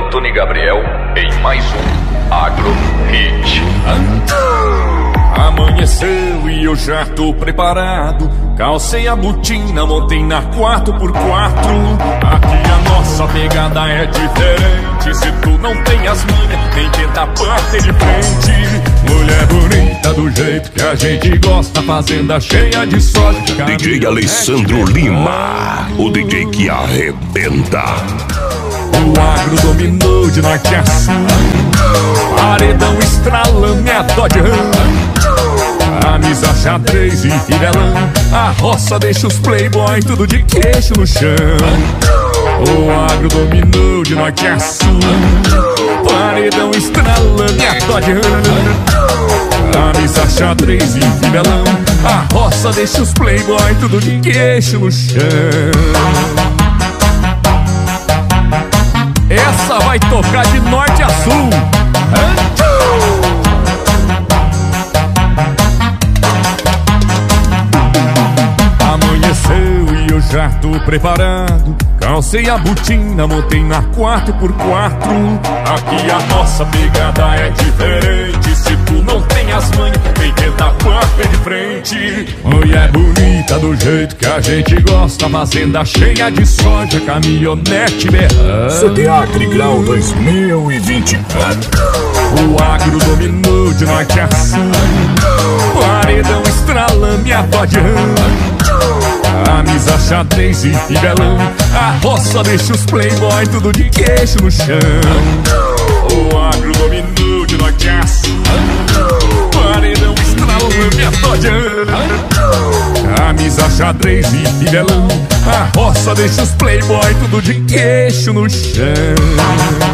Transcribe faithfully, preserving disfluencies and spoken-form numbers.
Antony Gabriel em mais um Agro Hit. Amanheceu e eu já tô preparado. Calcei a botina, montei na quatro por quatro. Aqui a nossa pegada é diferente. Se tu não tem as manhas, nem tenta bater de frente. Mulher bonita do jeito que a gente gosta, fazenda cheia de soja. D J Alessandro Lima, o D J que arrebenta. O agro dominou de norte a sul. Paredão estralando é a Dodge Ram. Camisa xadrez e fivelão. A roça deixa os playboy tudo de queixo no chão. O agro dominou de norte a sul. Paredão estralando é a Dodge Ram. Camisa xadrez e fivelão. A roça deixa os playboy tudo de queixo no chão. Essa vai tocar de norte a sul. Amanheceu e eu já tô preparado. Calcei a botina, montei na quatro por quatro. Aqui a nossa pegada é diferente. Se tu não tem as manhas, vem tentar bater de frente. Mulher bonita do jeito que a gente gosta, fazenda cheia de soja, caminhonete berrando. C T A Trigrau dois mil e vinte e quatro. O agro dominou de norte a sul. Paredão estralando e a Dodge Ram. Camisa xadrez e fivelão. A roça deixa os playboy tudo de queixo no chão. O agro dominou de norte a sul. Paredão estralando e a Dodge Ram. Camisa xadrez e fivelão. A roça deixa os playboy tudo de queixo no chão.